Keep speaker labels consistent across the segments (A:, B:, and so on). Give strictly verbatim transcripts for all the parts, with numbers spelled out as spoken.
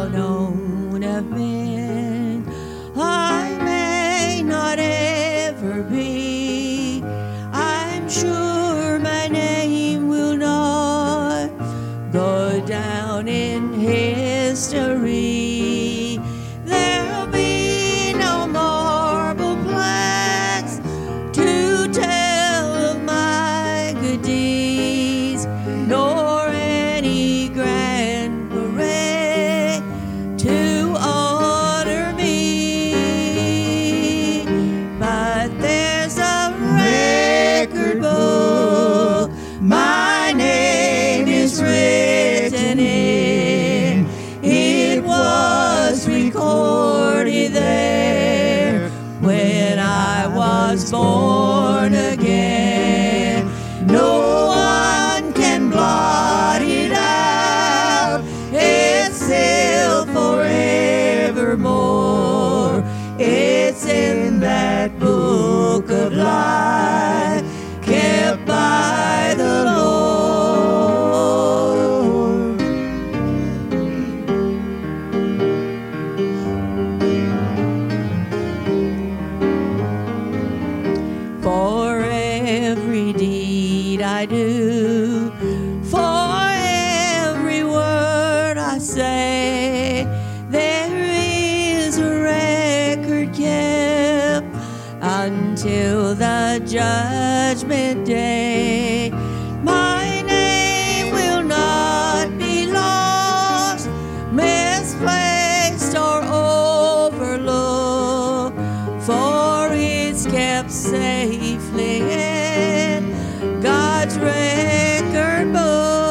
A: well known of men. I may not ever be, I'm sure my name will not go down in history. There'll be no marble plaques to tell of my good deeds, nor any grand parade to honor me. But there's a record book my name is written in. It was recorded there when I was born again. No one can blot it out. It's sealed forevermore. It's in that book of life kept by the Lord. For every deed I do, for every word I say, there is a record kept until the judgment day. My name will not be lost, misplaced, or overlooked, for it's kept safely in God's record book.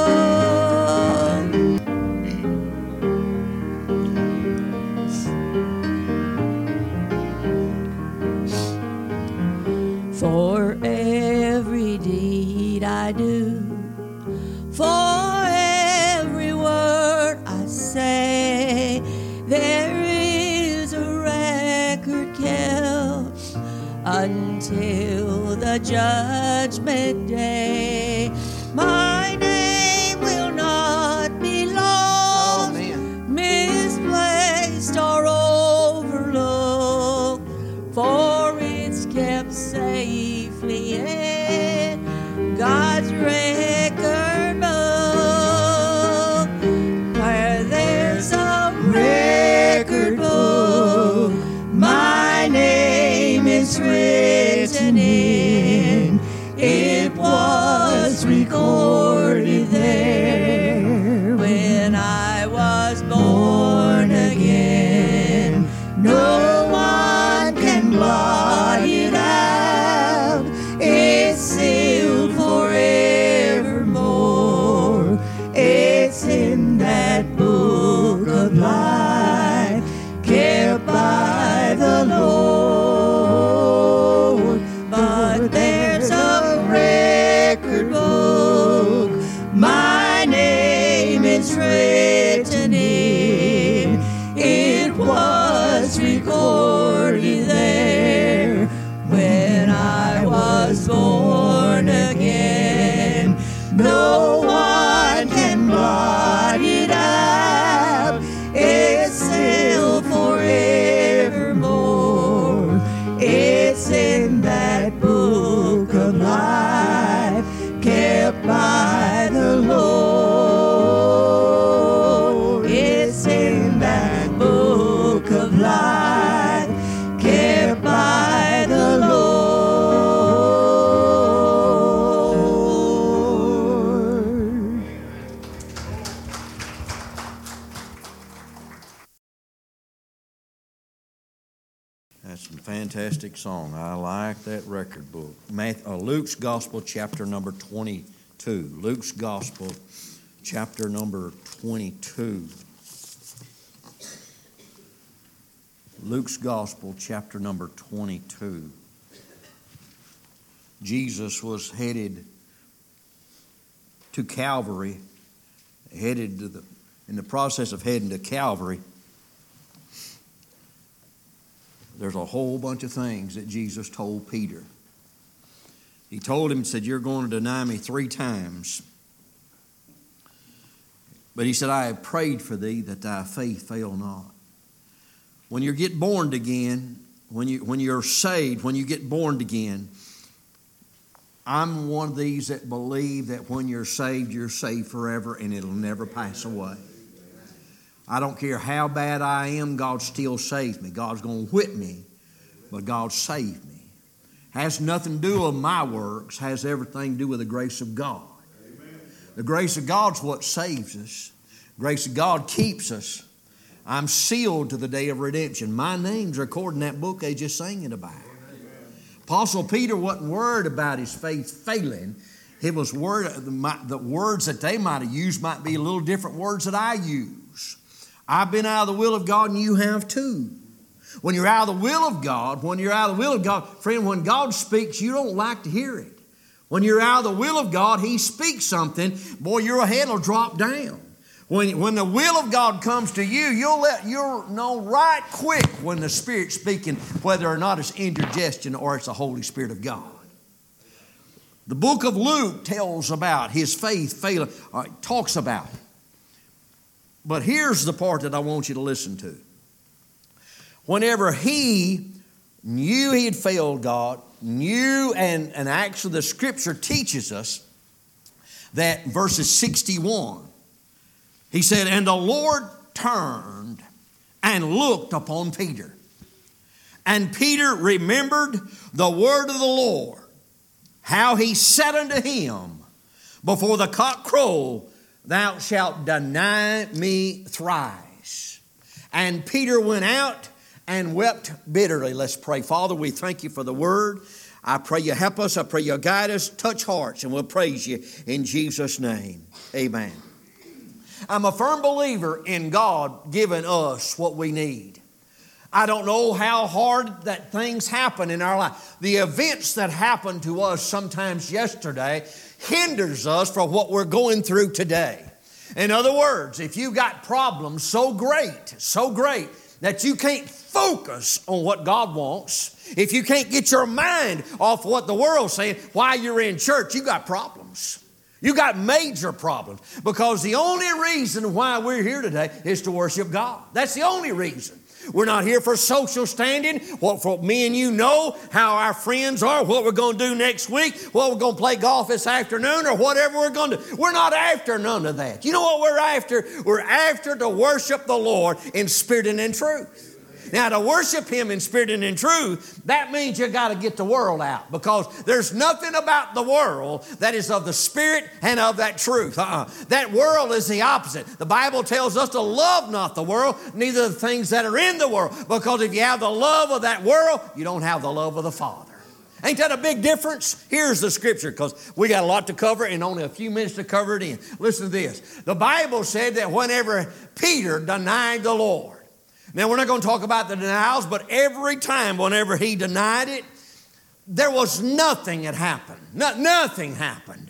A: For every deed I do, for every word I say, there is a record kept until the judgment day. My name will not be lost, misplaced, or overlooked, for it's kept safely in God's record book. Where there's a record book my name is written in. It was recorded there when I was born again. No one can blot it out. It's sealed forevermore. It's in that book of life kept by the Lord. But there's a record book my name is written in. It was recorded there when I was born again. No one can blot it out. It's sealed forevermore. It's in that book of life kept by the Lord. It's in that book of life kept by the Lord.
B: That's a fantastic song. I like that record book. Matthew, uh, Luke's Gospel, chapter number twenty-two. Luke's Gospel, chapter number twenty-two. Luke's Gospel, chapter number twenty-two. Jesus was headed to Calvary, headed to the, in the process of heading to Calvary. There's a whole bunch of things that Jesus told Peter. He told him, said, you're going to deny me three times. But he said, I have prayed for thee that thy faith fail not. When you get born again, when, you, when you're saved, when you get born again, I'm one of these that believe that when you're saved, you're saved forever and it'll never pass away. I don't care how bad I am, God still saves me. God's going to whip me, but God saved me. Has nothing to do with my works, has everything to do with the grace of God. Amen. The grace of God's what saves us. The grace of God keeps us. I'm sealed to the day of redemption. My name's recorded in that book they just sang it about. Apostle Peter wasn't worried about his faith failing. It was word, the words that they might have used might be a little different words that I use. I've been out of the will of God and you have too. When you're out of the will of God, when you're out of the will of God, friend, when God speaks, you don't like to hear it. When you're out of the will of God, He speaks something, boy, your head will drop down. When, when the will of God comes to you, you'll let you'll know right quick when the Spirit's speaking, whether or not it's indigestion or it's the Holy Spirit of God. The book of Luke tells about his faith failing, uh, talks about it. But here's the part that I want you to listen to. Whenever he knew he had failed God, knew, and, and actually the Scripture teaches us that verses sixty-one, he said, and the Lord turned and looked upon Peter. And Peter remembered the word of the Lord, how he said unto him, before the cock crow, thou shalt deny me thrice. And Peter went out and wept bitterly. Let's pray. Father, we thank you for the word. I pray you help us. I pray you guide us, touch hearts, and we'll praise you in Jesus' name. Amen. I'm a firm believer in God giving us what we need. I don't know how hard that things happen in our life. The events that happened to us sometimes yesterday hinders us from what we're going through today. In other words, if you got problems so great, so great, that you can't focus on what God wants, if you can't get your mind off what the world's saying while you're in church, you got problems. You got major problems, because the only reason why we're here today is to worship God. That's the only reason. We're not here for social standing. What for me and you know how our friends are, what we're going to do next week, what we're going to play golf this afternoon, or whatever we're going to do. We're not after none of that. You know what we're after? We're after to worship the Lord in spirit and in truth. Now, to worship Him in spirit and in truth, that means you got to get the world out, because there's nothing about the world that is of the spirit and of that truth. Uh-uh. That world is the opposite. The Bible tells us to love not the world, neither the things that are in the world, because if you have the love of that world, you don't have the love of the Father. Ain't that a big difference? Here's the Scripture, because we got a lot to cover and only a few minutes to cover it in. Listen to this. The Bible said that whenever Peter denied the Lord, now, we're not going to talk about the denials, but every time whenever he denied it, there was nothing that happened. No, nothing happened.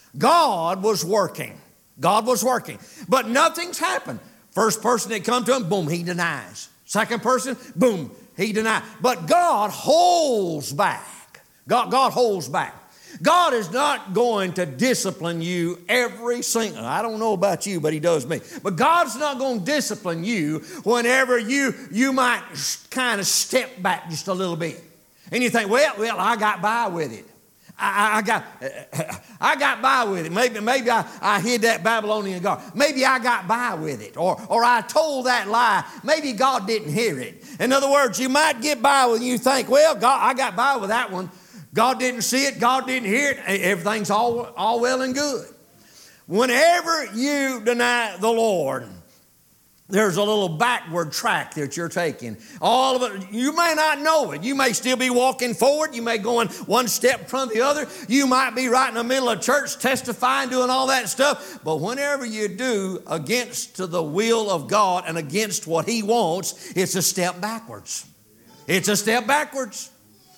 B: God was working. God was working. But nothing's happened. First person that come to him, boom, he denies. Second person, boom, he denies. But God holds back. God, God holds back. God is not going to discipline you every single, I don't know about you, but He does me. But God's not going to discipline you whenever you, you might kind of step back just a little bit. And you think, well, well, I got by with it. I, I got I got by with it. Maybe, maybe I, I hid that Babylonian guard. Maybe I got by with it. Or, or I told that lie. Maybe God didn't hear it. In other words, you might get by with it and you think, well, God, I got by with that one. God didn't see it. God didn't hear it. Everything's all, all well and good. Whenever you deny the Lord, there's a little backward track that you're taking. All of it, you may not know it. You may still be walking forward. You may go in one step in front of the other. You might be right in the middle of church testifying, doing all that stuff. But whenever you do against the will of God and against what He wants, it's a step backwards. It's a step backwards.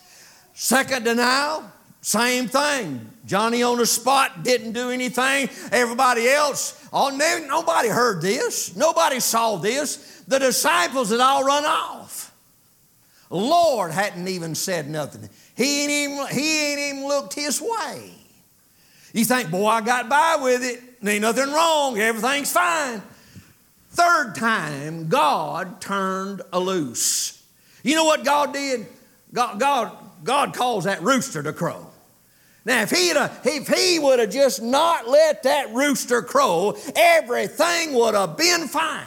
B: Second denial, same thing. Johnny on the spot didn't do anything. Everybody else, oh, nobody heard this. Nobody saw this. The disciples had all run off. Lord hadn't even said nothing. He ain't even, he ain't even looked his way. You think, boy, I got by with it. Ain't nothing wrong. Everything's fine. Third time, God turned a loose. You know what God did? God, God, God calls that rooster to crow. Now, if, he'd have, if he would have just not let that rooster crow, everything would have been fine.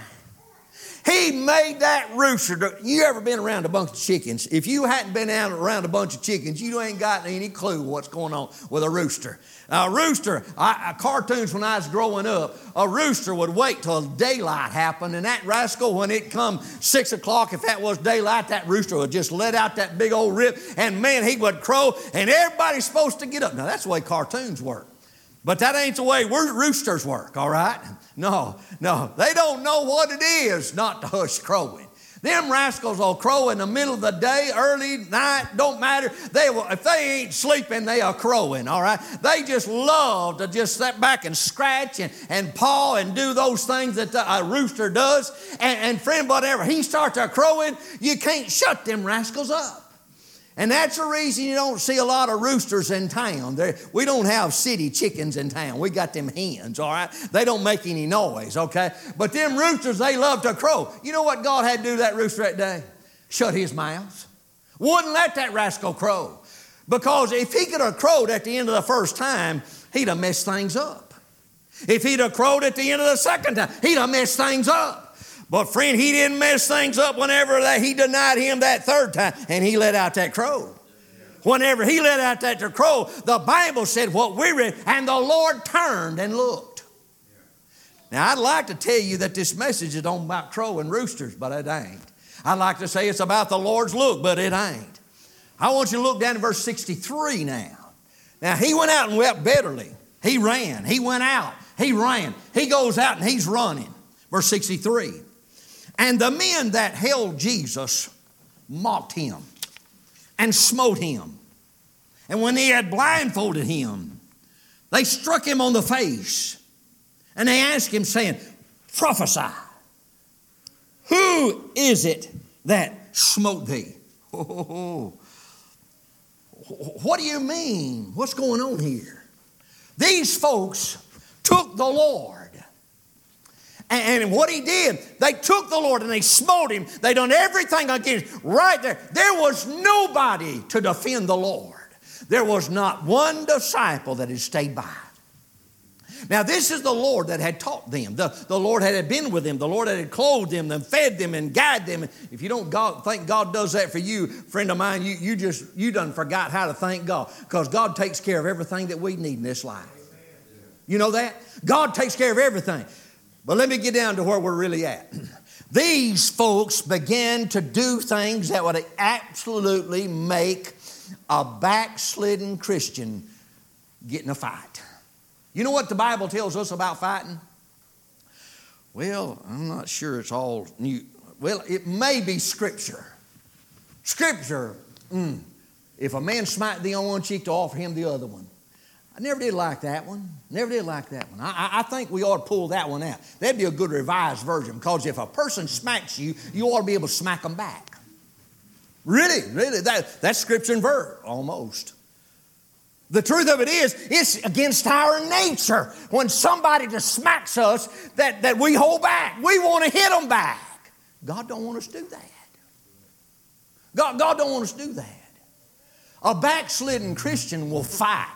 B: He made that rooster. To, you ever been around a bunch of chickens? If you hadn't been out around a bunch of chickens, you ain't got any clue what's going on with a rooster. Now, a rooster, I, I, cartoons when I was growing up, a rooster would wait till daylight happened, and that rascal, when it come six o'clock, if that was daylight, that rooster would just let out that big old rip, and man, he would crow, and everybody's supposed to get up. Now, that's the way cartoons work. But that ain't the way roosters work, all right? No, no. They don't know what it is not to hush crowing. Them rascals will crow in the middle of the day, early, night, don't matter. They will, if they ain't sleeping, they are crowing, all right? They just love to just sit back and scratch and, and paw and do those things that a rooster does. And, and friend, whatever, he starts a crowing, you can't shut them rascals up. And that's the reason you don't see a lot of roosters in town. They're, we don't have city chickens in town. We got them hens, all right? They don't make any noise, okay? But them roosters, they love to crow. You know what God had to do to that rooster that day? Shut his mouth. Wouldn't let that rascal crow. Because if he could have crowed at the end of the first time, he'd have messed things up. If he'd have crowed at the end of the second time, he'd have messed things up. But friend, he didn't mess things up whenever that he denied him that third time, and he let out that crow. Whenever he let out that crow, the Bible said what we read, and the Lord turned and looked. Now, I'd like to tell you that this message is on about crow and roosters, but it ain't. I'd like to say it's about the Lord's look, but it ain't. I want you to look down to verse sixty-three now. Now, he went out and wept bitterly. He ran. He went out. He ran. He goes out and he's running. Verse sixty-three. And the men that held Jesus mocked him and smote him. And when they had blindfolded him, they struck him on the face. And they asked him, saying, prophesy. Who is it that smote thee? Oh, what do you mean? What's going on here? These folks took the Lord. And what he did, they took the Lord and they smote him. They done everything against him. Right there. There was nobody to defend the Lord. There was not one disciple that had stayed by. Now, this is the Lord that had taught them. The, the Lord had been with them. The Lord had clothed them and fed them and guided them. If you don't God, think God does that for you, friend of mine, you, you just, you done forgot how to thank God. Because God takes care of everything that we need in this life. You know that? God takes care of everything. But let me get down to where we're really at. These folks began to do things that would absolutely make a backslidden Christian get in a fight. You know what the Bible tells us about fighting? Well, I'm not sure it's all new. Well, it may be Scripture. Scripture, mm, if a man smite thee on one cheek, to offer him the other one. I never did like that one. Never did like that one. I, I think we ought to pull that one out. That'd be a good revised version, because if a person smacks you, you ought to be able to smack them back. Really, really, that, that's Scripture and verse, almost. The truth of it is, it's against our nature when somebody just smacks us that, that we hold back. We want to hit them back. God don't want us to do that. God, God don't want us to do that. A backslidden Christian will fight.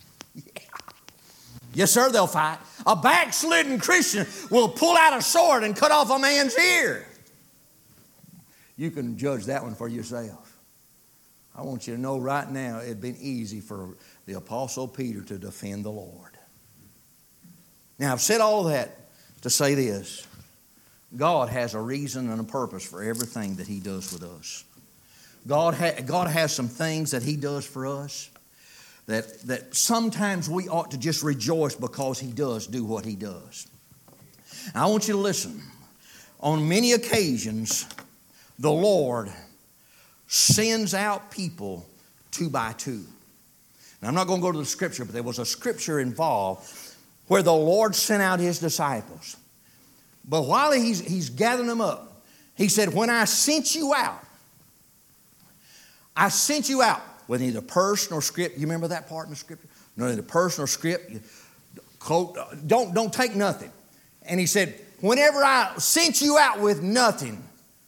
B: Yes, sir, they'll fight. A backslidden Christian will pull out a sword and cut off a man's ear. You can judge that one for yourself. I want you to know right now it had been easy for the Apostle Peter to defend the Lord. Now, I've said all that to say this. God has a reason and a purpose for everything that He does with us. God, ha- God has some things that He does for us That, that sometimes we ought to just rejoice because He does do what He does. Now, I want you to listen. On many occasions, the Lord sends out people two by two. Now, I'm not going to go to the Scripture, but there was a Scripture involved where the Lord sent out His disciples. But while He's, he's gathering them up, He said, when I sent you out, I sent you out with neither purse nor script. You remember that part in the Scripture? No, neither purse nor script.
C: quote, don't, don't take nothing. And he said, whenever I sent you out with nothing,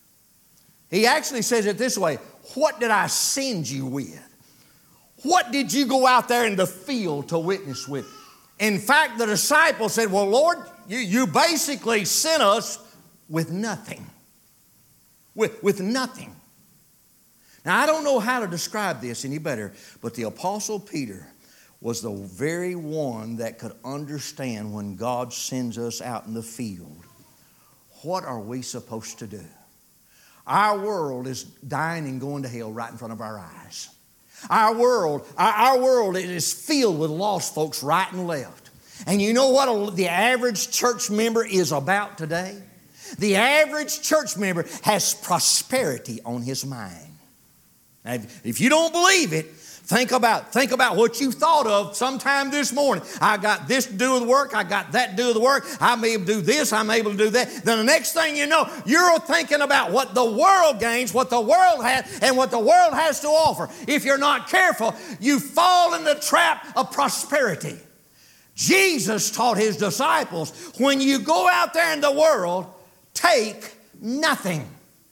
C: he actually says it this way, what did I send you with? What did you go out there in the field to witness with? In fact, the disciples said, well, Lord, you, you basically sent us with nothing. With, with nothing. Now, I don't know how to describe this any better, but the Apostle Peter was the very one that could understand when God sends us out in the field. What are we supposed to do? Our world is dying and going to hell right in front of our eyes. Our world, our, our world is filled with lost folks right and left. And you know what the average church member is about today? The average church member has prosperity on his mind. Now, if, if you don't believe it, think about, think about what you thought of sometime this morning. I got this to do with work. I got that to do with work. I'm able to do this. I'm able to do that. Then the next thing you know, you're thinking about what the world gains, what the world has, and what the world has to offer. If you're not careful, you fall in the trap of prosperity. Jesus taught His disciples, when you go out there in the world, take nothing.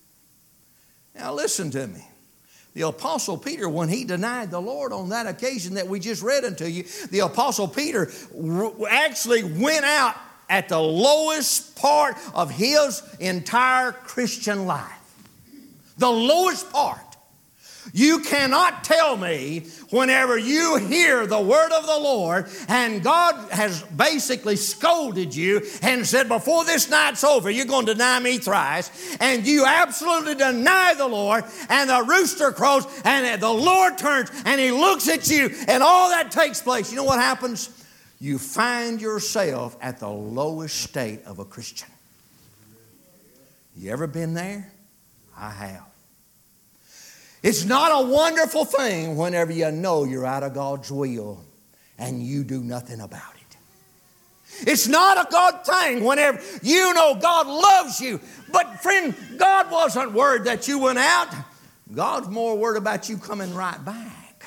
C: Now listen to me. The Apostle Peter, when he denied the Lord on that occasion that we just read unto you, the Apostle Peter actually went out at the lowest part of his entire Christian life. The lowest part. You cannot tell me whenever you hear the word of the Lord and God has basically scolded you and said, before this night's over, you're going to deny me thrice, and you absolutely deny the Lord, and the rooster crows and the Lord turns and He looks at you and all that takes place. You know what happens? You find yourself at the lowest state of a Christian. You ever been there? I have. It's not a wonderful thing whenever you know you're out of God's will and you do nothing about it. It's not a God thing whenever you know God loves you. But friend, God wasn't worried that you went out. God's more worried about you coming right back.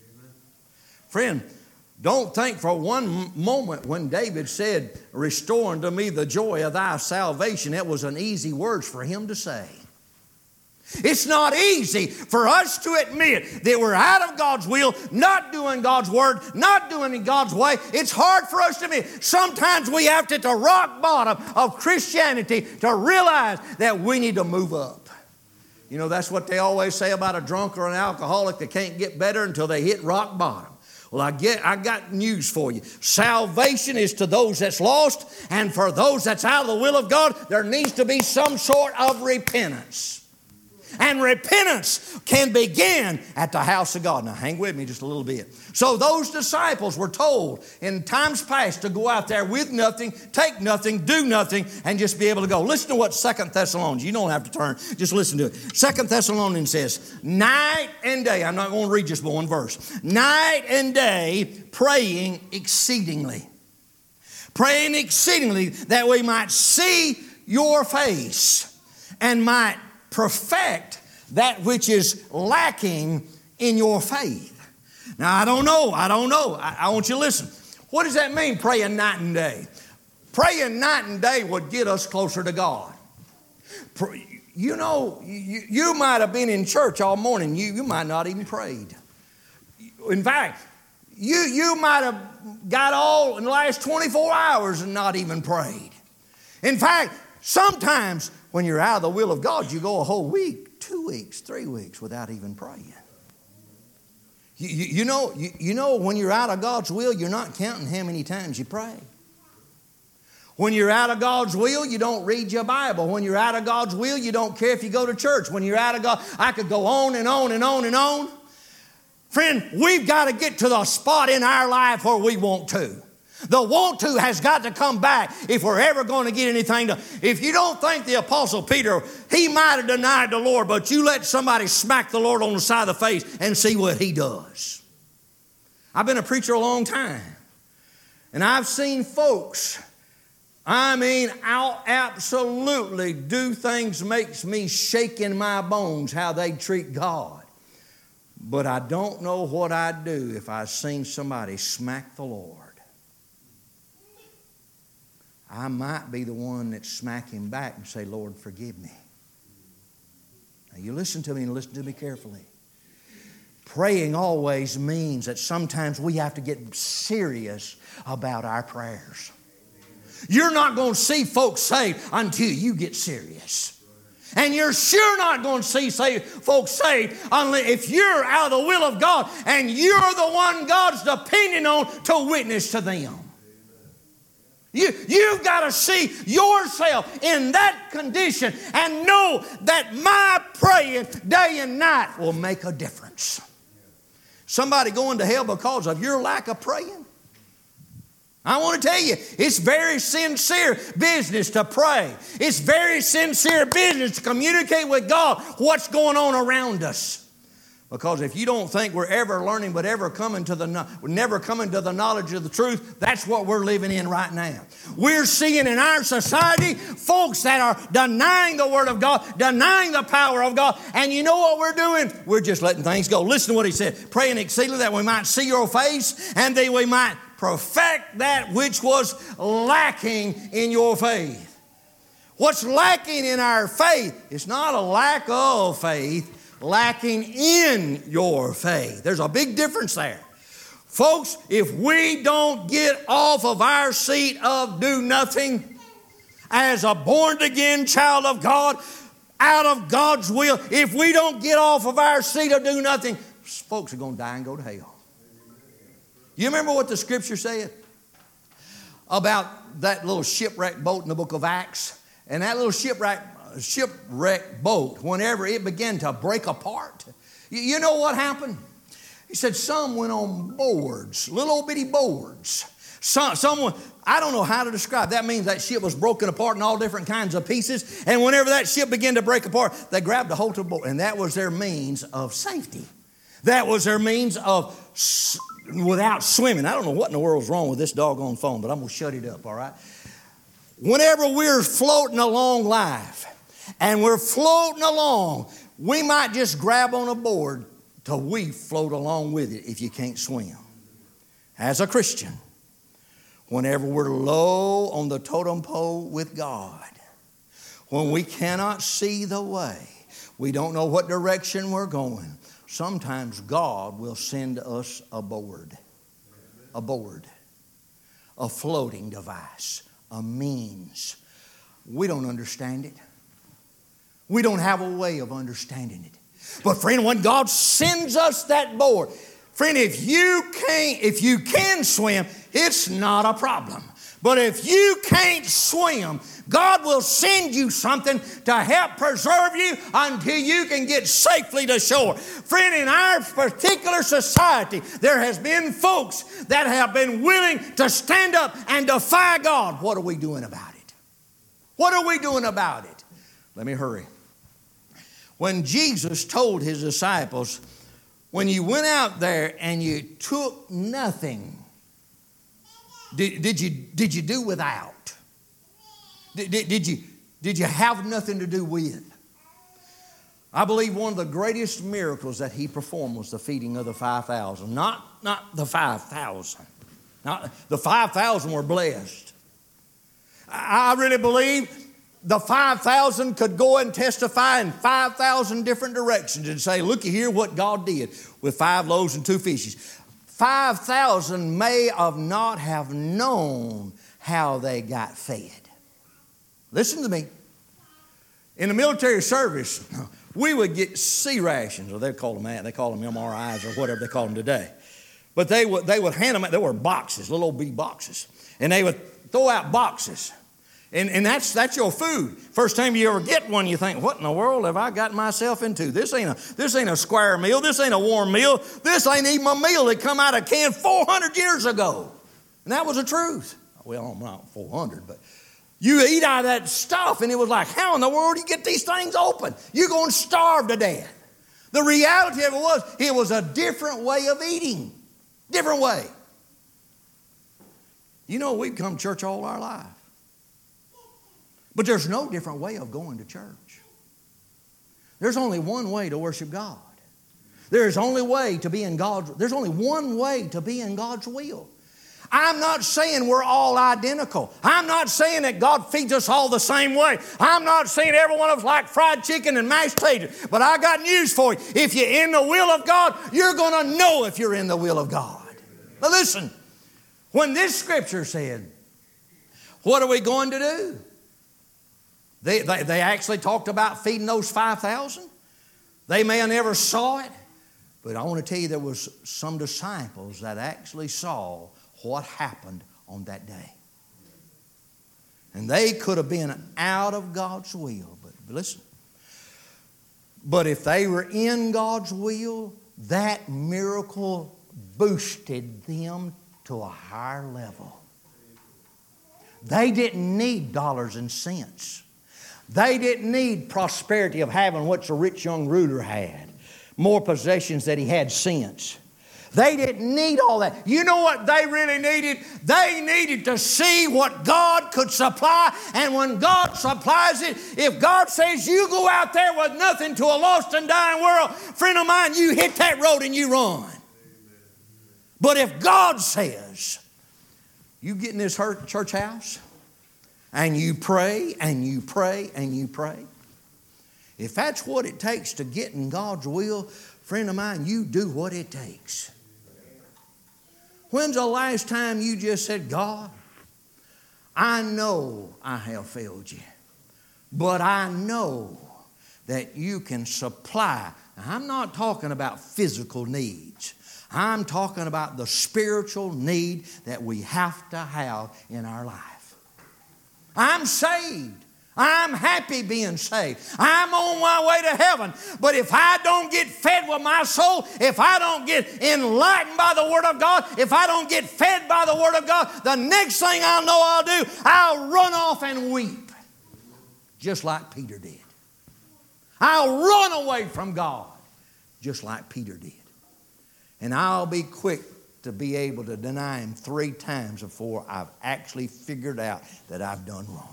C: Friend, don't think for one moment when David said, restore unto me the joy of thy salvation, it was an easy word for him to say. It's not easy for us to admit that we're out of God's will, not doing God's word, not doing it God's way. It's hard for us to admit. Sometimes we have to, to rock bottom of Christianity to realize that we need to move up. You know, that's what they always say about a drunk or an alcoholic. They can't get better until they hit rock bottom. Well, I get, I got news for you. Salvation is to those that's lost, and for those that's out of the will of God, there needs to be some sort of repentance. And repentance can begin at the house of God. Now, hang with me just a little bit. So those disciples were told in times past to go out there with nothing, take nothing, do nothing, and just be able to go. Listen to what Second Thessalonians, you don't have to turn, just listen to it. Second Thessalonians says, night and day, I'm not going to read just one verse, night and day praying exceedingly. Praying exceedingly that we might see your face and might perfect that which is lacking in your faith. Now, I don't know. I don't know. I, I want you to listen. What does that mean, praying night and day? Praying night and day would get us closer to God. You know, you, you might have been in church all morning. You, you might not even prayed. In fact, you, you might have got all in the last twenty-four hours and not even prayed. In fact, sometimes when you're out of the will of God, you go a whole week, two weeks, three weeks without even praying. You, you, you, know, you, you know when you're out of God's will, you're not counting how many times you pray. When you're out of God's will, you don't read your Bible. When you're out of God's will, you don't care if you go to church. When you're out of God, I could go on and on and on and on. Friend, we've got to get to the spot in our life where we want to. The want to has got to come back if we're ever going to get anything done. If you don't think the Apostle Peter, he might have denied the Lord, but you let somebody smack the Lord on the side of the face and see what he does. I've been a preacher a long time, and I've seen folks, I mean, I'll absolutely do things makes me shake in my bones how they treat God. But I don't know what I'd do if I seen somebody smack the Lord. I might be the one that smack him back and say, Lord, forgive me. Now you listen to me and listen to me carefully. Praying always means that sometimes we have to get serious about our prayers. You're not going to see folks saved until you get serious. And you're sure not going to see saved, folks saved unless if you're out of the will of God and you're the one God's depending on to witness to them. You, you've got to see yourself in that condition and know that my praying day and night will make a difference. Somebody going to hell because of your lack of praying? I want to tell you, it's very sincere business to pray. It's very sincere business to communicate with God what's going on around us. Because if you don't think we're ever learning but ever coming to the never coming to the knowledge of the truth, that's what we're living in right now. We're seeing in our society folks that are denying the Word of God, denying the power of God. And you know what we're doing? We're just letting things go. Listen to what he said. Praying exceedingly that we might see your face and that we might perfect that which was lacking in your faith. What's lacking in our faith is not a lack of faith, lacking in your faith. There's a big difference there. Folks, if we don't get off of our seat of do nothing as a born-again child of God, out of God's will, if we don't get off of our seat of do nothing, folks are going to die and go to hell. You remember what the Scripture said about that little shipwrecked boat in the book of Acts? And that little shipwreck, shipwrecked boat, whenever it began to break apart, you, you know what happened? He said some went on boards, little old bitty boards. Some, someone, I don't know how to describe. That means that ship was broken apart in all different kinds of pieces. And whenever that ship began to break apart, they grabbed a hold of the boat. And that was their means of safety. That was their means of without swimming. I don't know what in the world's wrong with this doggone phone, but I'm going to shut it up, all right? Whenever we're floating along life and we're floating along, we might just grab on a board till we float along with it if you can't swim. As a Christian, whenever we're low on the totem pole with God, when we cannot see the way, we don't know what direction we're going, sometimes God will send us a board, a board, a floating device, a means. We don't understand it. We don't have a way of understanding it. But friend, when God sends us that board, friend, if you can't, if you can swim, it's not a problem. But if you can't swim, God will send you something to help preserve you until you can get safely to shore. Friend, in our particular society, there has been folks that have been willing to stand up and defy God. What are we doing about it? What are we doing about it? Let me hurry. When Jesus told his disciples, when you went out there and you took nothing, Did, did, you, did you do without? Did, did, did, you, did you have nothing to do with? I believe one of the greatest miracles that he performed was the feeding of the five thousand. Not, not the five thousand. Not, the five thousand were blessed. I, I really believe the five thousand could go and testify in five thousand different directions and say, looky here what God did with five loaves and two fishes. five thousand may have not have known how they got fed. Listen to me. In the military service, we would get C rations, or they call them that. They call them M R Is or whatever they call them today. But they would, they would hand them out. There were boxes, little old bitty boxes. And they would throw out boxes. And, and that's, that's your food. First time you ever get one, you think, what in the world have I got myself into? This ain't a, this ain't a square meal. This ain't a warm meal. This ain't even a meal that come out of a can four hundred years ago. And that was the truth. Well, not four hundred, but you eat out of that stuff, and it was like, how in the world do you get these things open? You're going to starve to death. The reality of it was, it was a different way of eating. Different way. You know, we've come to church all our life. But there's no different way of going to church. There's only one way to worship God. There's only way to be in God's, there's only one way to be in God's will. I'm not saying we're all identical. I'm not saying that God feeds us all the same way. I'm not saying every one of us like fried chicken and mashed potatoes. But I got news for you. If you're in the will of God, you're going to know if you're in the will of God. Now listen, when this scripture said, what are we going to do? They, they, they actually talked about feeding those five thousand. They may have never saw it. But I want to tell you there was some disciples that actually saw what happened on that day. And they could have been out of God's will. But listen, but if they were in God's will, that miracle boosted them to a higher level. They didn't need dollars and cents. They didn't need prosperity of having what the rich young ruler had. More possessions than he had since. They didn't need all that. You know what they really needed? They needed to see what God could supply. And when God supplies it, if God says you go out there with nothing to a lost and dying world, friend of mine, you hit that road and you run. But if God says, you get in this church house and you pray and you pray and you pray, if that's what it takes to get in God's will, friend of mine, you do what it takes. When's the last time you just said, God, I know I have failed you, but I know that you can supply. I'm not talking about physical needs. I'm talking about the spiritual need that we have to have in our life. I'm saved. I'm happy being saved. I'm on my way to heaven. But if I don't get fed with my soul, if I don't get enlightened by the Word of God, if I don't get fed by the Word of God, the next thing I know I'll do, I'll run off and weep. Just like Peter did. I'll run away from God. Just like Peter did. And I'll be quick to be able to deny Him three times before I've actually figured out that I've done wrong.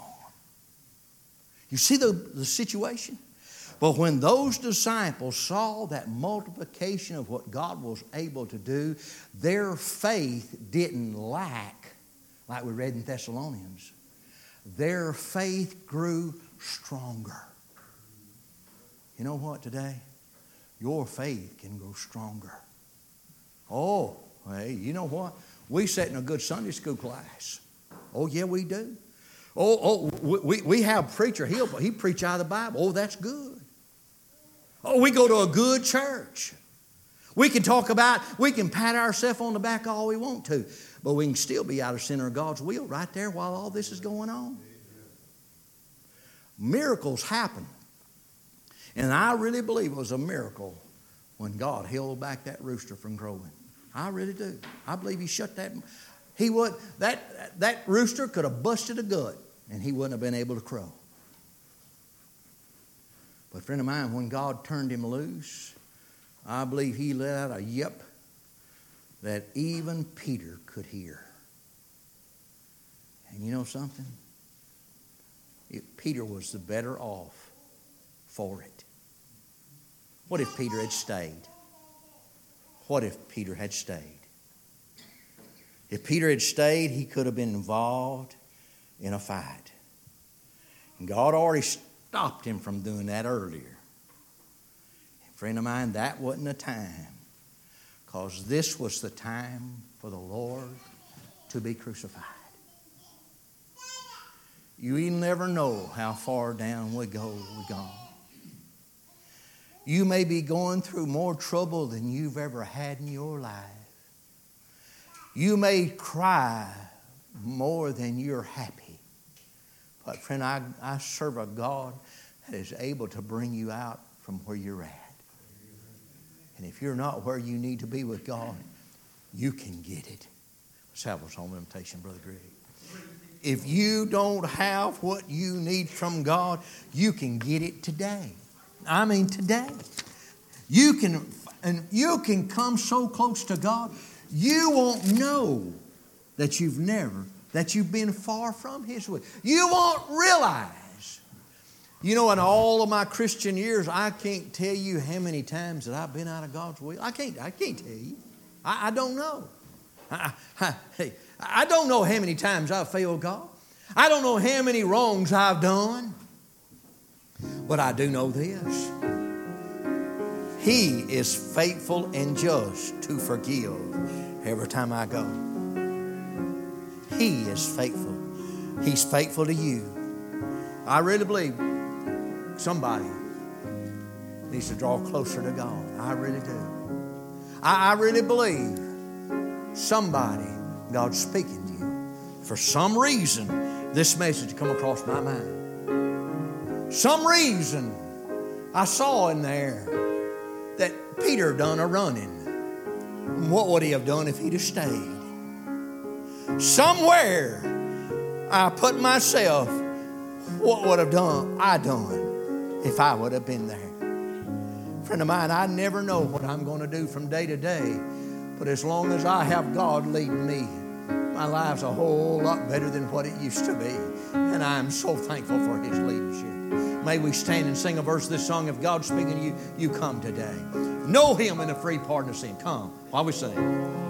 C: You see the, the situation? But when those disciples saw that multiplication of what God was able to do, their faith didn't lack, like we read in Thessalonians. Their faith grew stronger. You know what today? Your faith can grow stronger. Oh, hey, you know what? We sat in a good Sunday school class. Oh, yeah, we do. Oh, oh, we, we have a preacher. He'll, he preach out of the Bible. Oh, that's good. Oh, we go to a good church. We can talk about, we can pat ourselves on the back all we want to, but we can still be out of center of God's will right there while all this is going on. Miracles happen. And I really believe it was a miracle when God held back that rooster from crowing. I really do. I believe He shut that. He would, that, that rooster could have busted a gut and he wouldn't have been able to crow. But friend of mine, when God turned him loose, I believe He let out a yip that even Peter could hear. And you know something? It, Peter was the better off for it. What if Peter had stayed? What if Peter had stayed? If Peter had stayed, he could have been involved in a fight. And God already stopped him from doing that earlier. And friend of mine, that wasn't a time, because this was the time for the Lord to be crucified. You even never know how far down we go, we go. You may be going through more trouble than you've ever had in your life. You may cry more than you're happy. But friend, I, I serve a God that is able to bring you out from where you're at. And if you're not where you need to be with God, you can get it. Let's have a home invitation, Brother Greg. If you don't have what you need from God, you can get it today. I mean today. You can, and you can come so close to God, you won't know that you've never, that you've been far from His will. You won't realize. You know, in all of my Christian years, I can't tell you how many times that I've been out of God's will. I can't, I can't tell you. I, I don't know. I, I, hey, I don't know how many times I've failed God. I don't know how many wrongs I've done. But I do know this. He is faithful and just to forgive every time I go. He is faithful. He's faithful to you. I really believe somebody needs to draw closer to God. I really do. I, I really believe somebody, God's speaking to you. For some reason, this message come across my mind. Some reason, I saw in there that Peter done a running. What would he have done if he'd have stayed? Somewhere, I put myself, what would have done I done if I would have been there? Friend of mine, I never know what I'm going to do from day to day, but as long as I have God leading me, my life's a whole lot better than what it used to be. And I'm so thankful for His leadership. May we stand and sing a verse of this song. If God's speaking to you, you come today. Know Him in the free pardon of sin. Come while we sing.